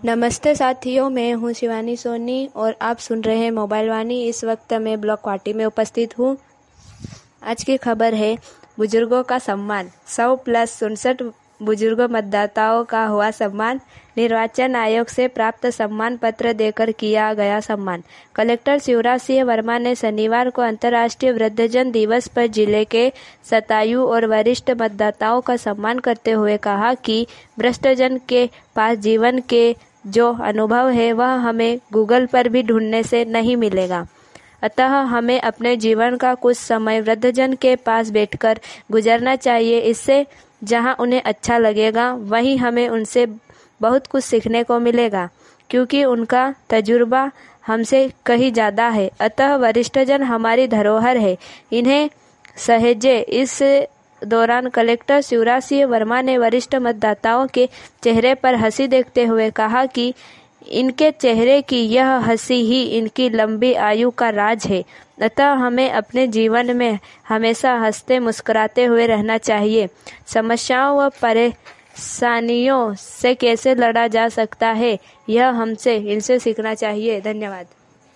नमस्ते साथियों, मैं हूं शिवानी सोनी और आप सुन रहे हैं मोबाइल वाणी। इस वक्त मैं ब्लॉक क्वार्टी में उपस्थित हूं। आज की खबर है बुजुर्गों का सम्मान। 100+67 बुजुर्ग मतदाताओं का हुआ सम्मान। निर्वाचन आयोग से प्राप्त सम्मान पत्र देकर किया गया सम्मान। कलेक्टर शिवराज सिंह वर्मा ने शनिवार को अंतर्राष्ट्रीय वृद्धजन दिवस पर जिले के शतायु और वरिष्ठ मतदाताओं का सम्मान करते हुए कहा कि वृद्धजन के पास जीवन के जो अनुभव है वह हमें गूगल पर भी ढूंढने से नहीं मिलेगा। अतः हमें अपने जीवन का कुछ समय वृद्धजन के पास बैठकर गुजारना चाहिए। इससे जहां उन्हें अच्छा लगेगा वहीं हमें उनसे बहुत कुछ सीखने को मिलेगा, क्योंकि उनका तजुर्बा हमसे कहीं ज़्यादा है। अतः वरिष्ठजन हमारी धरोहर है, इन्हें सहेजे। इस दौरान कलेक्टर शिवराज सिंह वर्मा ने वरिष्ठ मतदाताओं के चेहरे पर हंसी देखते हुए कहा कि इनके चेहरे की यह हंसी ही इनकी लंबी आयु का राज है। अतः हमें अपने जीवन में हमेशा हंसते मुस्कुराते हुए रहना चाहिए। समस्याओं व परेशानियों से कैसे लड़ा जा सकता है, यह हमसे इनसे सीखना चाहिए। धन्यवाद।